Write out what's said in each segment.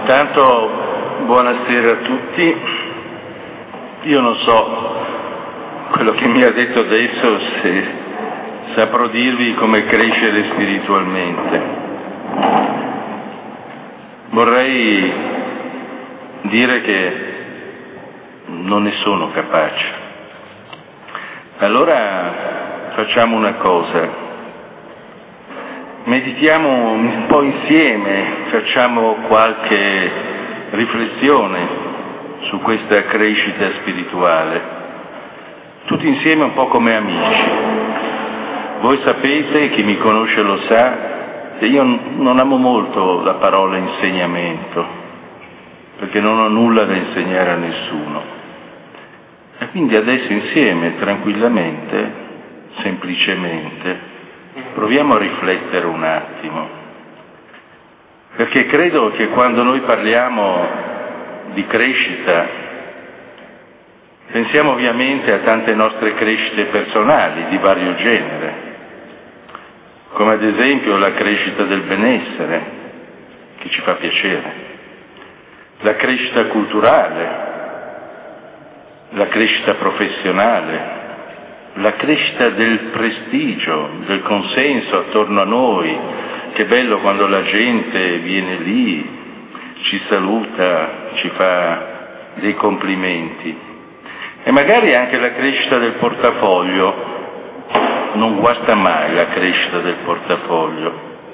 Intanto buonasera a tutti. Io non so quello che mi ha detto adesso, se saprò dirvi come crescere spiritualmente. Vorrei dire che non ne sono capace. Allora facciamo una cosa. Meditiamo un po' insieme, facciamo qualche riflessione su questa crescita spirituale, tutti insieme un po' come amici. Voi sapete, chi mi conosce lo sa, che io non amo molto la parola insegnamento, perché non ho nulla da insegnare a nessuno. E quindi adesso insieme, tranquillamente, semplicemente, proviamo a riflettere un attimo, perché credo che quando noi parliamo di crescita pensiamo ovviamente a tante nostre crescite personali di vario genere, come ad esempio la crescita del benessere, che ci fa piacere, la crescita culturale, la crescita professionale, la crescita del prestigio, del consenso attorno a noi. Che bello quando la gente viene lì, ci saluta, ci fa dei complimenti. E magari anche la crescita del portafoglio, non guasta mai la crescita del portafoglio.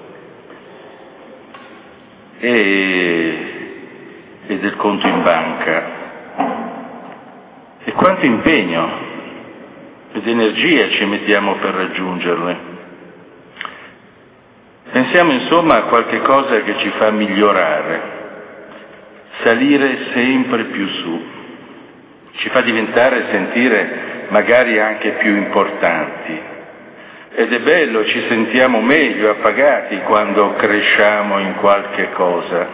E del conto in banca. E quanto impegno ed energia ci mettiamo per raggiungerle. Pensiamo insomma a qualche cosa che ci fa migliorare, salire sempre più su, ci fa diventare e sentire magari anche più importanti. Ed è bello, ci sentiamo meglio, appagati quando cresciamo in qualche cosa.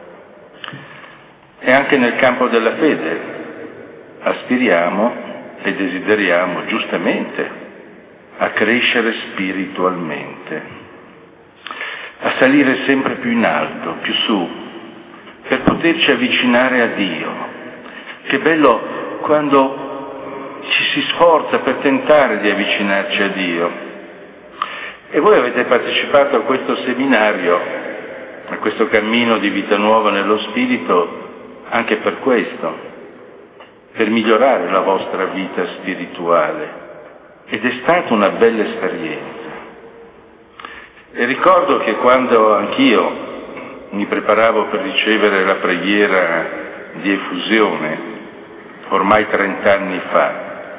E anche nel campo della fede aspiriamo e desideriamo giustamente a crescere spiritualmente, a salire sempre più in alto, più su, per poterci avvicinare a Dio. Che bello quando ci si sforza per tentare di avvicinarci a Dio. E voi avete partecipato a questo seminario, a questo cammino di vita nuova nello Spirito, anche per questo, per migliorare la vostra vita spirituale, ed è stata una bella esperienza. E ricordo che quando anch'io mi preparavo per ricevere la preghiera di effusione, ormai 30 anni fa,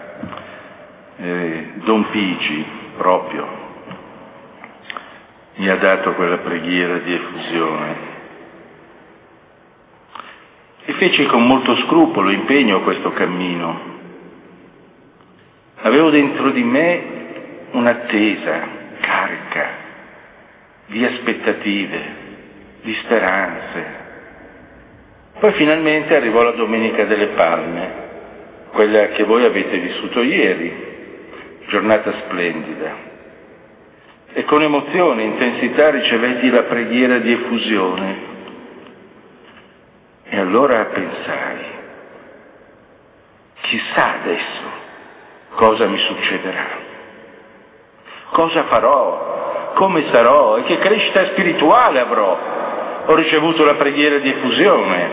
Don Pigi proprio mi ha dato quella preghiera di effusione. E feci con molto scrupolo, impegno questo cammino. Avevo dentro di me un'attesa carica di aspettative, di speranze. Poi finalmente arrivò la Domenica delle Palme, quella che voi avete vissuto ieri, giornata splendida. E con emozione e intensità ricevetti la preghiera di effusione. E allora pensai, chissà adesso cosa mi succederà, cosa farò, come sarò e che crescita spirituale avrò. Ho ricevuto la preghiera di effusione,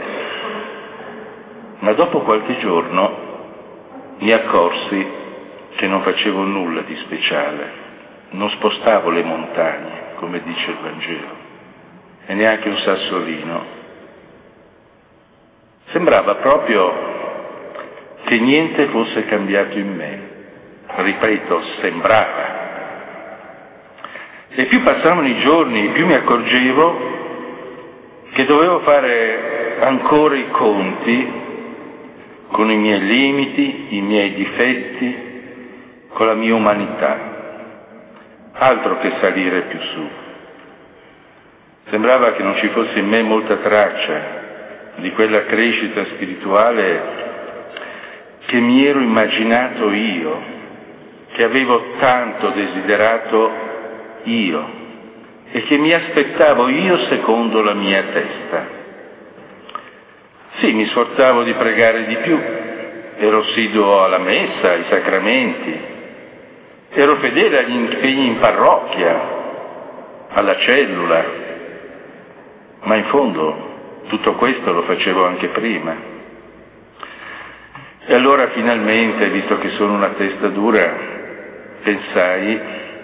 ma dopo qualche giorno mi accorsi che non facevo nulla di speciale, non spostavo le montagne, come dice il Vangelo, e neanche un sassolino. Sembrava proprio che niente fosse cambiato in me. Ripeto, sembrava. E più passavano i giorni, più mi accorgevo che dovevo fare ancora i conti con i miei limiti, i miei difetti, con la mia umanità. Altro che salire più su. Sembrava che non ci fosse in me molta traccia di quella crescita spirituale che mi ero immaginato io, che avevo tanto desiderato io e che mi aspettavo io secondo la mia testa. Sì, mi sforzavo di pregare di più, ero assiduo alla messa, ai sacramenti, ero fedele agli impegni in parrocchia, alla cellula, ma in fondo tutto questo lo facevo anche prima. E allora finalmente, visto che sono una testa dura, pensai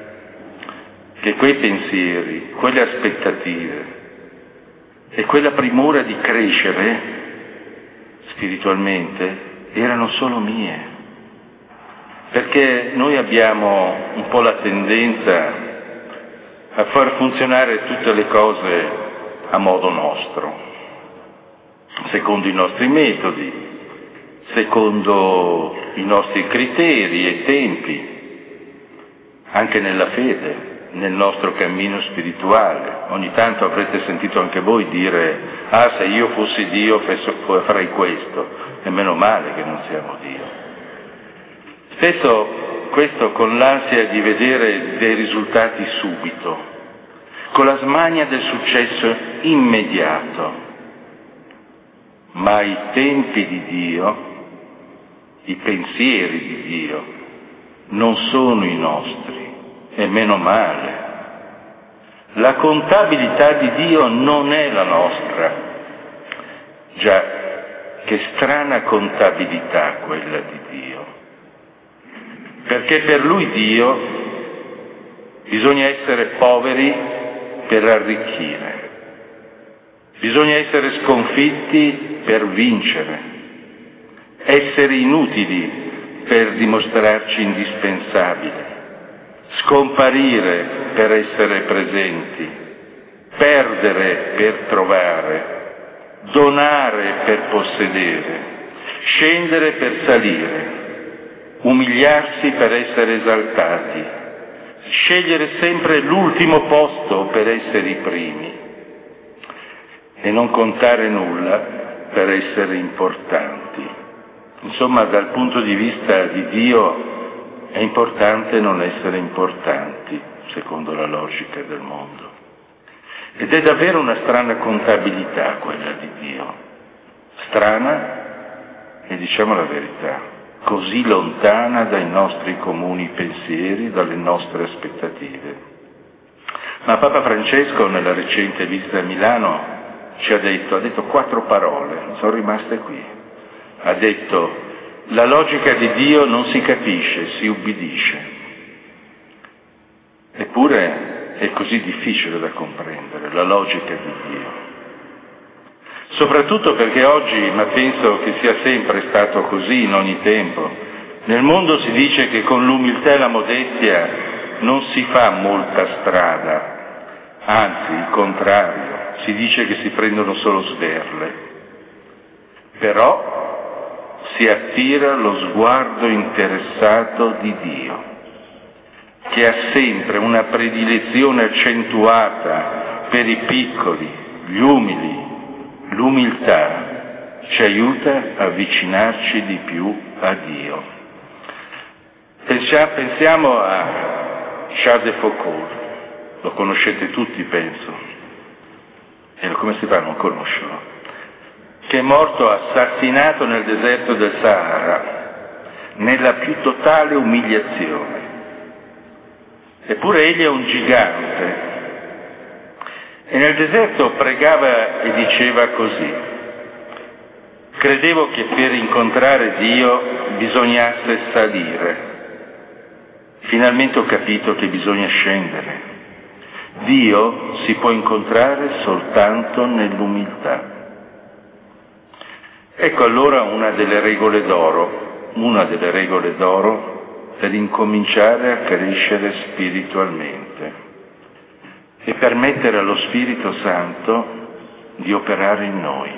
che quei pensieri, quelle aspettative e quella premura di crescere spiritualmente erano solo mie, perché noi abbiamo un po' la tendenza a far funzionare tutte le cose a modo nostro, secondo i nostri metodi, secondo i nostri criteri e tempi, anche nella fede, nel nostro cammino spirituale. Ogni tanto avrete sentito anche voi dire: ah, se io fossi Dio farei questo, e meno male che non siamo Dio. Spesso questo con l'ansia di vedere dei risultati subito, con la smania del successo immediato, ma i tempi di Dio, i pensieri di Dio non sono i nostri, e meno male. La contabilità di Dio non è la nostra. Già, che strana contabilità quella di Dio. Perché per lui Dio bisogna essere poveri per arricchire. Bisogna essere sconfitti per vincere. Essere inutili per dimostrarci indispensabili. Scomparire per essere presenti, perdere per trovare, donare per possedere, scendere per salire, umiliarsi per essere esaltati, scegliere sempre l'ultimo posto per essere i primi e non contare nulla per essere importanti. Insomma, dal punto di vista di Dio è importante non essere importanti, secondo la logica del mondo. Ed è davvero una strana contabilità quella di Dio. Strana e, diciamo la verità, così lontana dai nostri comuni pensieri, dalle nostre aspettative. Ma Papa Francesco, nella recente visita a Milano, ha detto 4 parole, sono rimaste qui. Ha detto: la logica di Dio non si capisce, si ubbidisce. Eppure è così difficile da comprendere, la logica di Dio. Soprattutto perché oggi, ma penso che sia sempre stato così in ogni tempo, nel mondo si dice che con l'umiltà e la modestia non si fa molta strada, anzi il contrario, si dice che si prendono solo sberle. Però si attira lo sguardo interessato di Dio, che ha sempre una predilezione accentuata per i piccoli, gli umili. L'umiltà ci aiuta a avvicinarci di più a Dio. Pensiamo a Charles de Foucault, lo conoscete tutti, penso, e come si fa a non conoscerlo? Che è morto assassinato nel deserto del Sahara, nella più totale umiliazione. Eppure egli è un gigante. E nel deserto pregava e diceva così: credevo che per incontrare Dio bisognasse salire. Finalmente ho capito che bisogna scendere. Dio si può incontrare soltanto nell'umiltà. Ecco allora una delle regole d'oro per incominciare a crescere spiritualmente e permettere allo Spirito Santo di operare in noi.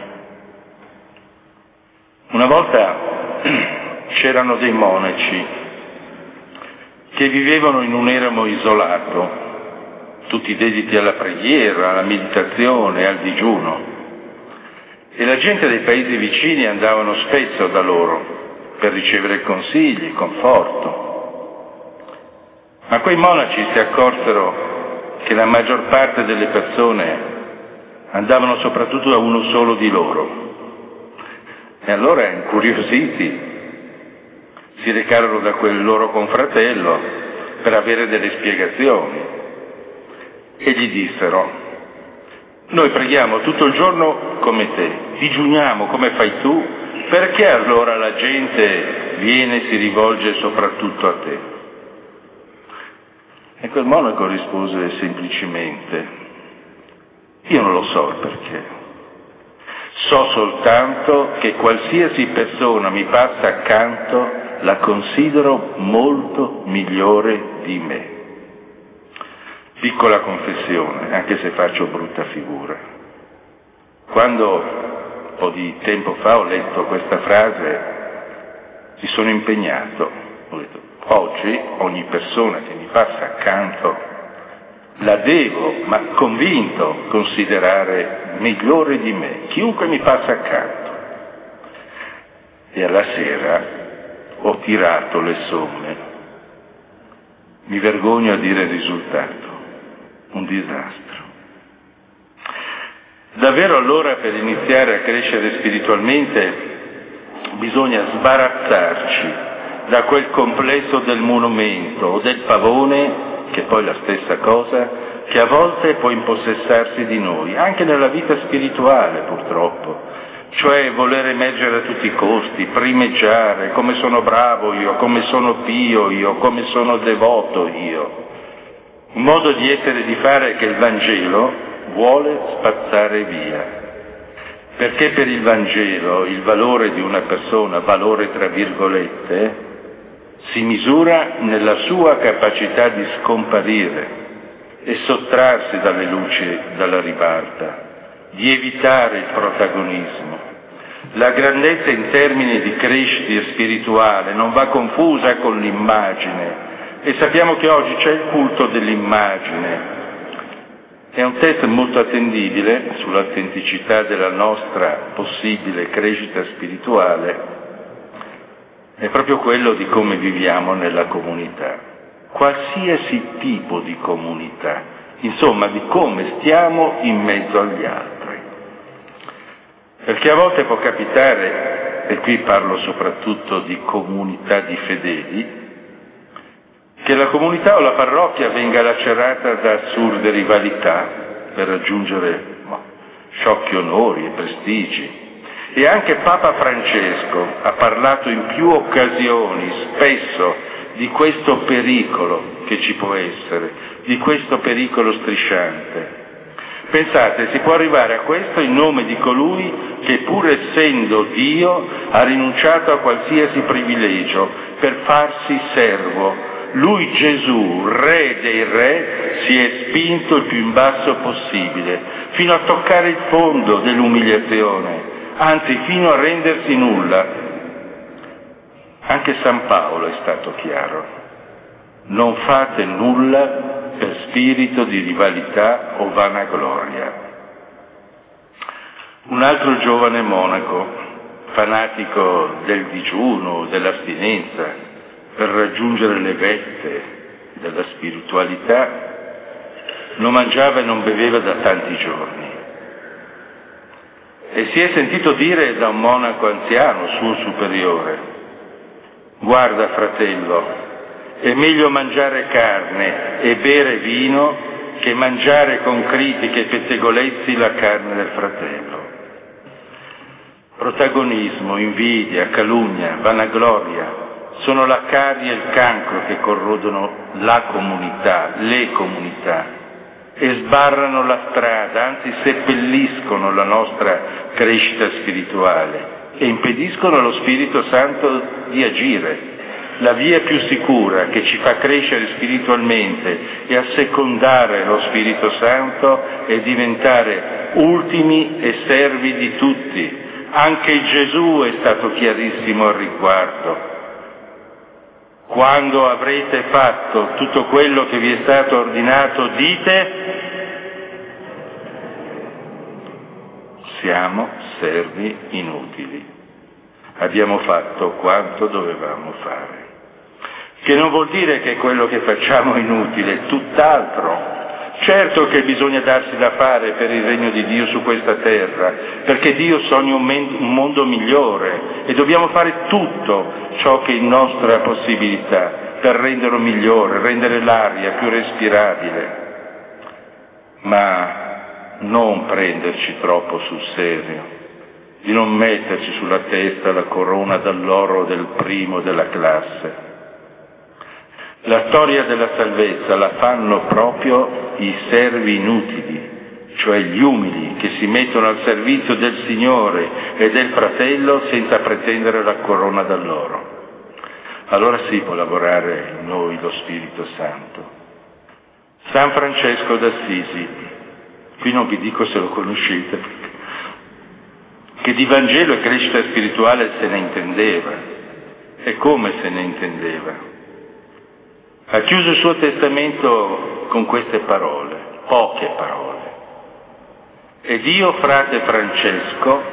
Una volta c'erano dei monaci che vivevano in un eremo isolato, tutti dediti alla preghiera, alla meditazione, al digiuno. E la gente dei paesi vicini andavano spesso da loro per ricevere consigli, conforto. Ma quei monaci si accorsero che la maggior parte delle persone andavano soprattutto da uno solo di loro E allora, incuriositi, si recarono da quel loro confratello per avere delle spiegazioni e gli dissero: noi preghiamo tutto il giorno come te, digiuniamo come fai tu, perché allora la gente viene e si rivolge soprattutto a te? E quel monaco rispose semplicemente: io non lo so il perché, so soltanto che qualsiasi persona mi passa accanto la considero molto migliore di me. Piccola confessione, anche se faccio brutta figura. Quando un po' di tempo fa ho letto questa frase, mi sono impegnato. Ho detto: oggi ogni persona che mi passa accanto la devo, ma convinto, considerare migliore di me, chiunque mi passa accanto. E alla sera ho tirato le somme. Mi vergogno a dire il risultato. Un disastro. Davvero allora, per iniziare a crescere spiritualmente, bisogna sbarazzarci da quel complesso del monumento o del pavone, che è poi la stessa cosa, che a volte può impossessarsi di noi, anche nella vita spirituale purtroppo. Cioè voler emergere a tutti i costi, primeggiare, come sono bravo io, come sono pio io, come sono devoto io. Un modo di essere e di fare che il Vangelo vuole spazzare via. Perché per il Vangelo il valore di una persona, valore tra virgolette, si misura nella sua capacità di scomparire e sottrarsi dalle luci dalla ribalta, di evitare il protagonismo. La grandezza in termini di crescita spirituale non va confusa con l'immagine. E sappiamo che oggi c'è il culto dell'immagine. È un test molto attendibile sull'autenticità della nostra possibile crescita spirituale, è proprio quello di come viviamo nella comunità, qualsiasi tipo di comunità, insomma di come stiamo in mezzo agli altri. Perché a volte può capitare, e qui parlo soprattutto di comunità di fedeli, che la comunità o la parrocchia venga lacerata da assurde rivalità per raggiungere sciocchi onori e prestigi. E anche Papa Francesco ha parlato in più occasioni, spesso, di questo pericolo che ci può essere, di questo pericolo strisciante. Pensate, si può arrivare a questo in nome di colui che, pur essendo Dio, ha rinunciato a qualsiasi privilegio per farsi servo. Lui, Gesù, Re dei Re, si è spinto il più in basso possibile, fino a toccare il fondo dell'umiliazione, anzi fino a rendersi nulla. Anche San Paolo è stato chiaro: non fate nulla per spirito di rivalità o vanagloria. Un altro giovane monaco, fanatico del digiuno, dell'astinenza, per raggiungere le vette della spiritualità, non mangiava e non beveva da tanti giorni. E si è sentito dire da un monaco anziano, suo superiore: guarda fratello, è meglio mangiare carne e bere vino che mangiare con critiche e pettegolezzi la carne del fratello. Protagonismo, invidia, calunnia, vanagloria sono la carie e il cancro che corrodono la comunità, le comunità, e sbarrano la strada, anzi seppelliscono la nostra crescita spirituale e impediscono allo Spirito Santo di agire. La via più sicura che ci fa crescere spiritualmente e assecondare lo Spirito Santo è diventare ultimi e servi di tutti. Anche Gesù è stato chiarissimo al riguardo. Quando avrete fatto tutto quello che vi è stato ordinato, dite: siamo servi inutili. Abbiamo fatto quanto dovevamo fare. Che non vuol dire che quello che facciamo è inutile, tutt'altro. Certo che bisogna darsi da fare per il regno di Dio su questa terra, perché Dio sogna un mondo migliore e dobbiamo fare tutto ciò che è in nostra possibilità per renderlo migliore, rendere l'aria più respirabile. Ma non prenderci troppo sul serio, di non metterci sulla testa la corona d'alloro del primo della classe. La storia della salvezza la fanno proprio i servi inutili, cioè gli umili che si mettono al servizio del Signore e del fratello senza pretendere la corona d'alloro. Allora sì, può lavorare in noi lo Spirito Santo. San Francesco d'Assisi, qui non vi dico se lo conoscete, che di Vangelo e crescita spirituale se ne intendeva, e come se ne intendeva. Ha chiuso il suo testamento con queste parole, poche parole. Ed io, frate Francesco,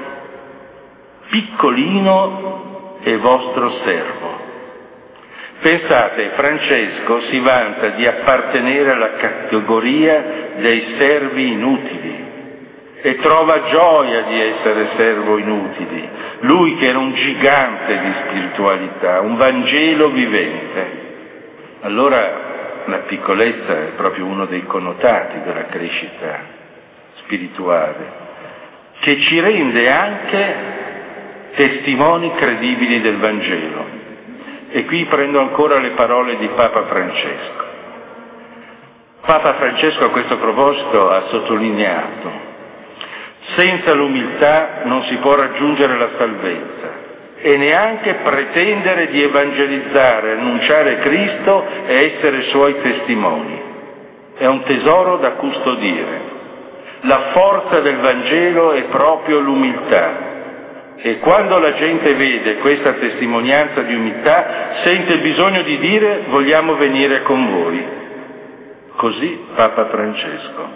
piccolino e vostro servo. Pensate, Francesco si vanta di appartenere alla categoria dei servi inutili e trova gioia di essere servo inutili. Lui che era un gigante di spiritualità, un Vangelo vivente. Allora la piccolezza è proprio uno dei connotati della crescita spirituale, che ci rende anche testimoni credibili del Vangelo. E qui prendo ancora le parole di Papa Francesco. Papa Francesco a questo proposito ha sottolineato: senza l'umiltà non si può raggiungere la salvezza e neanche pretendere di evangelizzare, annunciare Cristo e essere suoi testimoni. È un tesoro da custodire. La forza del Vangelo è proprio l'umiltà. E quando la gente vede questa testimonianza di umiltà, sente il bisogno di dire: vogliamo venire con voi. Così Papa Francesco.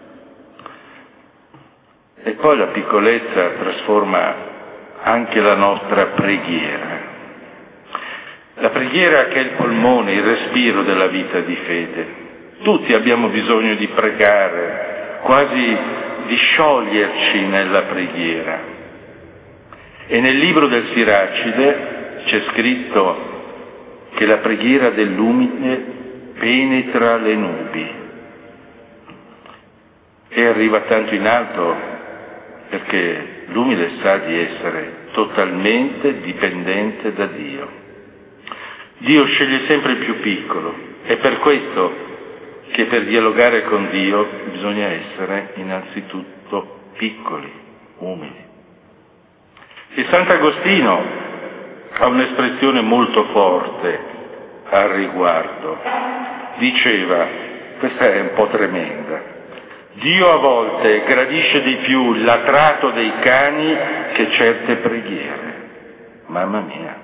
E poi la piccolezza trasforma anche la nostra preghiera. La preghiera che è il polmone, il respiro della vita di fede. Tutti abbiamo bisogno di pregare, quasi di scioglierci nella preghiera. E nel libro del Siracide c'è scritto che la preghiera dell'umile penetra le nubi e arriva tanto in alto perché l'umile sa di essere totalmente dipendente da Dio. Dio sceglie sempre il più piccolo, è per questo che per dialogare con Dio bisogna essere innanzitutto piccoli, umili. E Sant'Agostino ha un'espressione molto forte al riguardo. Diceva, questa è un po' tremenda: Dio a volte gradisce di più il latrato dei cani che certe preghiere. Mamma mia.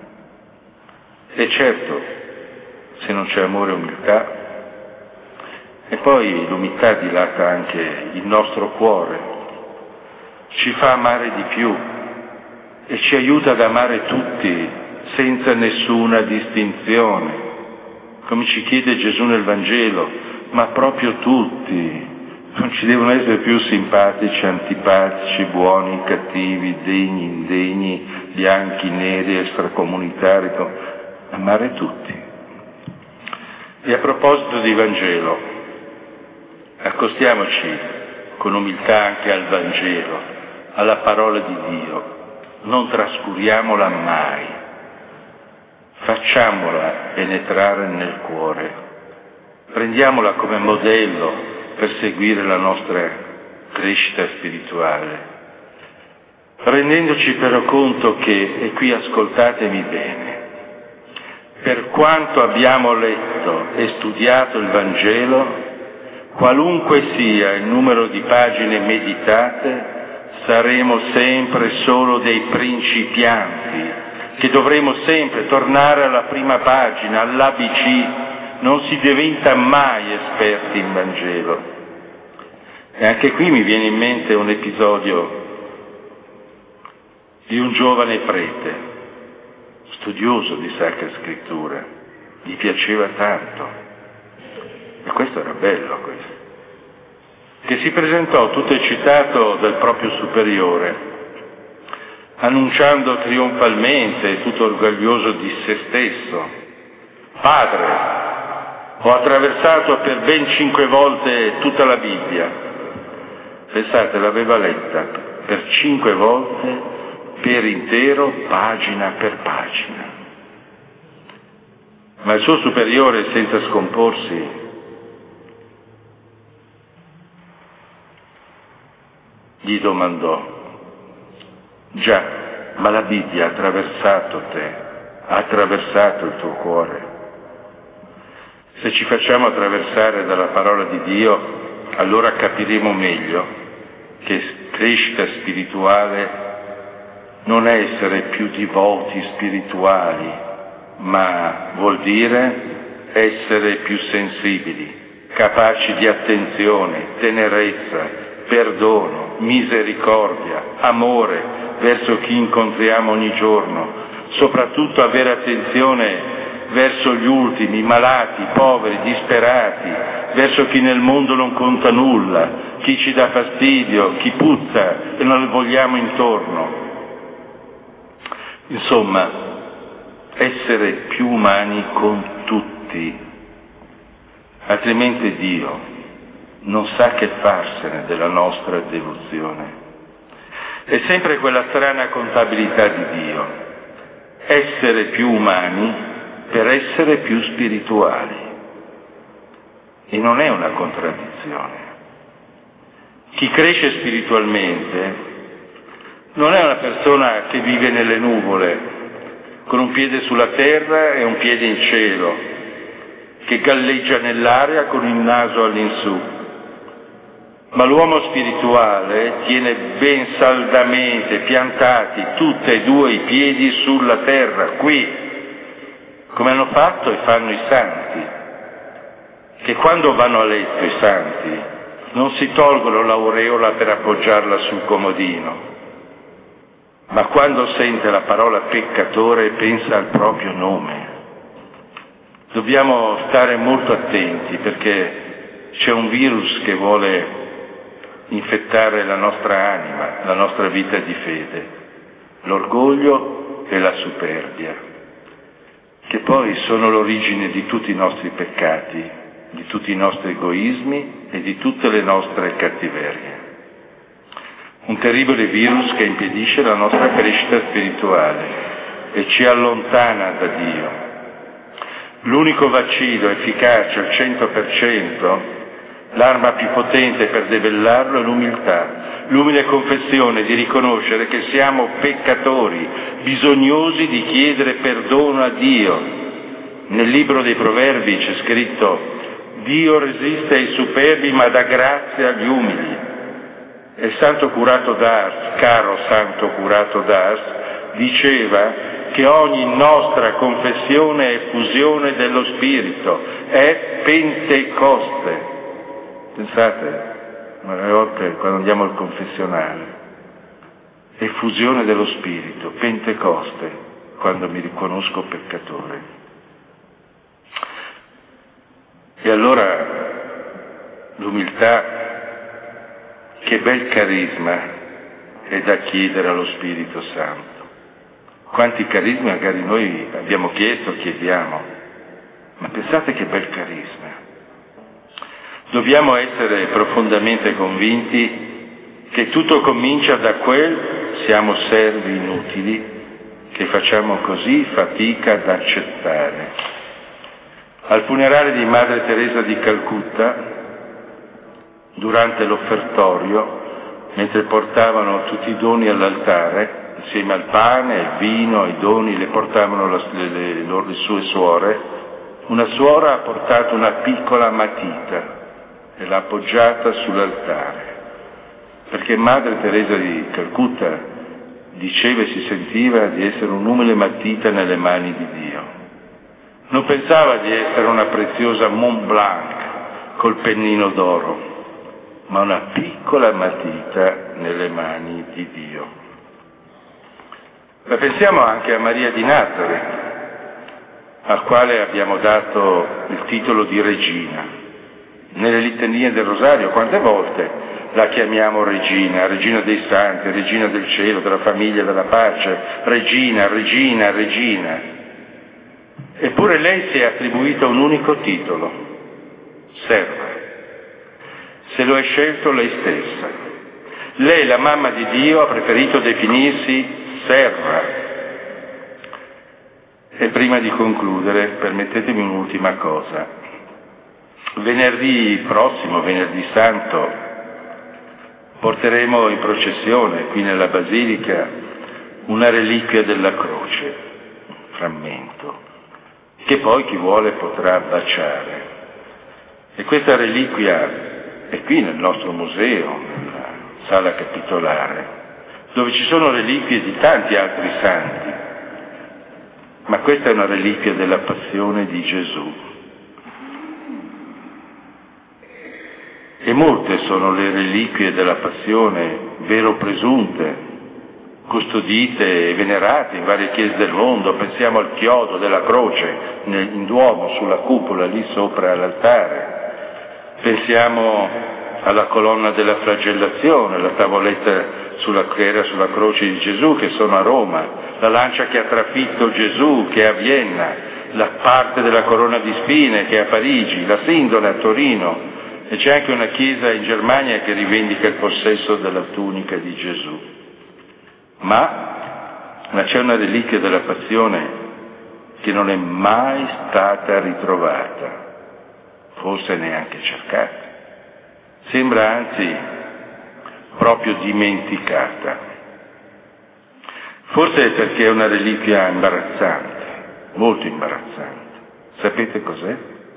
E certo, se non c'è amore e umiltà, e poi l'umiltà dilata anche il nostro cuore, ci fa amare di più e ci aiuta ad amare tutti senza nessuna distinzione, come ci chiede Gesù nel Vangelo, ma proprio tutti. Non ci devono essere più simpatici, antipatici, buoni, cattivi, degni, indegni, bianchi, neri, extracomunitari, amare tutti. E a proposito di Vangelo, accostiamoci con umiltà anche al Vangelo, alla parola di Dio, non trascuriamola mai, facciamola penetrare nel cuore, prendiamola come modello per seguire la nostra crescita spirituale, rendendoci però conto che, e qui ascoltatemi bene, per quanto abbiamo letto e studiato il Vangelo, qualunque sia il numero di pagine meditate, saremo sempre solo dei principianti, che dovremo sempre tornare alla prima pagina, all'ABC. Non si diventa mai esperti in Vangelo. E anche qui mi viene in mente un episodio di un giovane prete, studioso di Sacra Scrittura, gli piaceva tanto. E questo era bello, questo. che si presentò tutto eccitato dal proprio superiore, annunciando trionfalmente, tutto orgoglioso di se stesso: «Padre, ho attraversato per ben 5 volte tutta la Bibbia». Pensate, l'aveva letta per 5 volte, per intero, pagina per pagina. Ma il suo superiore, senza scomporsi, gli domandò: «Già, ma la Bibbia ha attraversato te, ha attraversato il tuo cuore. Se ci facciamo attraversare dalla parola di Dio, allora capiremo meglio che crescita spirituale non è essere più divoti spirituali, ma vuol dire essere più sensibili, capaci di attenzione, tenerezza, perdono, misericordia, amore verso chi incontriamo ogni giorno, soprattutto avere attenzione verso gli ultimi, i malati, i poveri, i disperati, verso chi nel mondo non conta nulla, chi ci dà fastidio, chi puzza e non le vogliamo intorno. Insomma, essere più umani con tutti, altrimenti Dio non sa che farsene della nostra devozione. È sempre quella strana contabilità di Dio: essere più umani per essere più spirituali. E non è una contraddizione. Chi cresce spiritualmente non è una persona che vive nelle nuvole, con un piede sulla terra e un piede in cielo, che galleggia nell'aria con il naso all'insù. Ma l'uomo spirituale tiene ben saldamente piantati tutti e 2 i piedi sulla terra, qui, come hanno fatto e fanno i santi, che quando vanno a letto i santi non si tolgono l'aureola per appoggiarla sul comodino, ma quando sente la parola peccatore pensa al proprio nome. Dobbiamo stare molto attenti, perché c'è un virus che vuole infettare la nostra anima, la nostra vita di fede: l'orgoglio e la superbia, che poi sono l'origine di tutti i nostri peccati, di tutti i nostri egoismi e di tutte le nostre cattiverie. Un terribile virus che impedisce la nostra crescita spirituale e ci allontana da Dio. L'unico vaccino efficace al 100%, l'arma più potente per debellarlo, è l'umiltà, l'umile confessione di riconoscere che siamo peccatori, bisognosi di chiedere perdono a Dio. Nel libro dei Proverbi c'è scritto: Dio resiste ai superbi ma dà grazia agli umili. E il santo curato d'Ars, caro santo curato d'Ars, diceva che ogni nostra confessione è fusione dello Spirito, è Pentecoste. Pensate, alle volte quando andiamo al confessionale, è fusione dello Spirito, Pentecoste, quando mi riconosco peccatore. E allora l'umiltà, che bel carisma è da chiedere allo Spirito Santo. Quanti carismi magari noi abbiamo chiesto, chiediamo, ma pensate che bel carisma. Dobbiamo essere profondamente convinti che tutto comincia da quel siamo servi inutili che facciamo così fatica ad accettare. Al funerale di Madre Teresa di Calcutta, durante l'offertorio, mentre portavano tutti i doni all'altare, insieme al pane, al vino, ai doni, le portavano le sue suore, una suora ha portato una piccola matita e l'ha appoggiata sull'altare, perché Madre Teresa di Calcutta diceva e si sentiva di essere un'umile matita nelle mani di Dio. Non pensava di essere una preziosa Mont Blanc col pennino d'oro, ma una piccola matita nelle mani di Dio. Ma pensiamo anche a Maria di Nazareth, al quale abbiamo dato il titolo di regina. Nelle litanie del Rosario, quante volte la chiamiamo Regina, Regina dei Santi, Regina del Cielo, della famiglia, della pace, Regina, Regina, Regina. Eppure lei si è attribuita un unico titolo, serva. Se lo è scelto lei stessa. Lei, la mamma di Dio, ha preferito definirsi serva. E prima di concludere, permettetemi un'ultima cosa. Venerdì prossimo, venerdì santo, porteremo in processione qui nella Basilica una reliquia della croce, un frammento, che poi chi vuole potrà baciare. E questa reliquia è qui nel nostro museo, nella sala capitolare, dove ci sono reliquie di tanti altri santi, ma questa è una reliquia della passione di Gesù. E molte sono le reliquie della passione, vero presunte, custodite e venerate in varie chiese del mondo. Pensiamo al chiodo della croce in Duomo, sulla cupola, lì sopra l'altare. Pensiamo alla colonna della flagellazione, la tavoletta che era sulla croce di Gesù, che sono a Roma, la lancia che ha trafitto Gesù, che è a Vienna, la parte della corona di spine, che è a Parigi, la sindone a Torino, e c'è anche una chiesa in Germania che rivendica il possesso della tunica di Gesù. Ma c'è una reliquia della passione che non è mai stata ritrovata, forse neanche cercata. Sembra anzi proprio dimenticata. Forse è perché è una reliquia imbarazzante, molto imbarazzante. Sapete cos'è?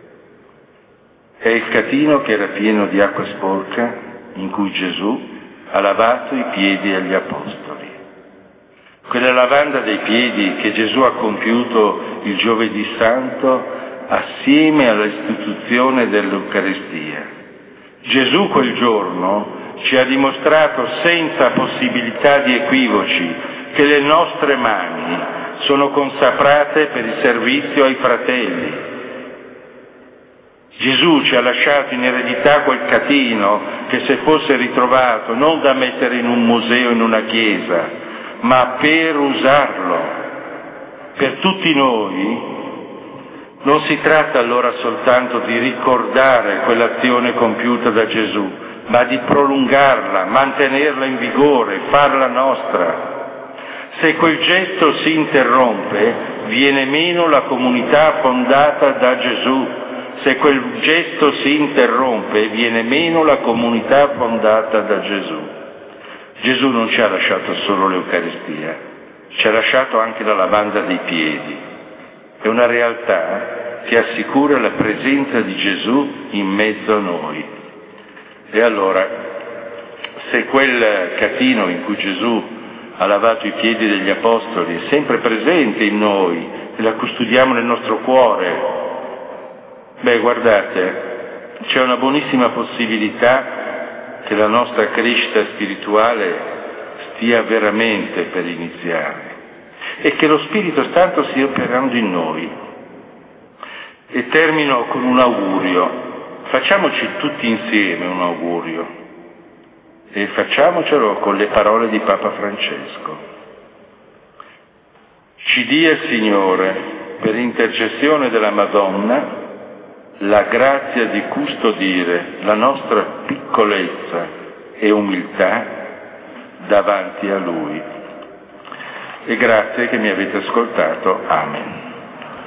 È il catino che era pieno di acqua sporca in cui Gesù ha lavato i piedi agli apostoli. Quella lavanda dei piedi che Gesù ha compiuto il giovedì santo assieme all'istituzione dell'Eucaristia. Gesù quel giorno ci ha dimostrato senza possibilità di equivoci che le nostre mani sono consacrate per il servizio ai fratelli. Gesù ci ha lasciato in eredità quel catino che, se fosse ritrovato, non da mettere in un museo, in una chiesa, ma per usarlo per tutti noi. Non si tratta allora soltanto di ricordare quell'azione compiuta da Gesù, ma di prolungarla, mantenerla in vigore, farla nostra. Se quel gesto si interrompe, viene meno la comunità fondata da Gesù. Se quel gesto si interrompe, viene meno la comunità fondata da Gesù. Gesù non ci ha lasciato solo l'Eucaristia, ci ha lasciato anche la lavanda dei piedi. È una realtà che assicura la presenza di Gesù in mezzo a noi. E allora, se quel catino in cui Gesù ha lavato i piedi degli apostoli è sempre presente in noi e la custodiamo nel nostro cuore, guardate, c'è una buonissima possibilità che la nostra crescita spirituale stia veramente per iniziare e che lo Spirito Santo stia operando in noi. E termino con un augurio. Facciamoci tutti insieme un augurio e facciamocelo con le parole di Papa Francesco. Ci dia, Signore, per intercessione della Madonna, la grazia di custodire la nostra piccolezza e umiltà davanti a Lui. E grazie che mi avete ascoltato. Amen.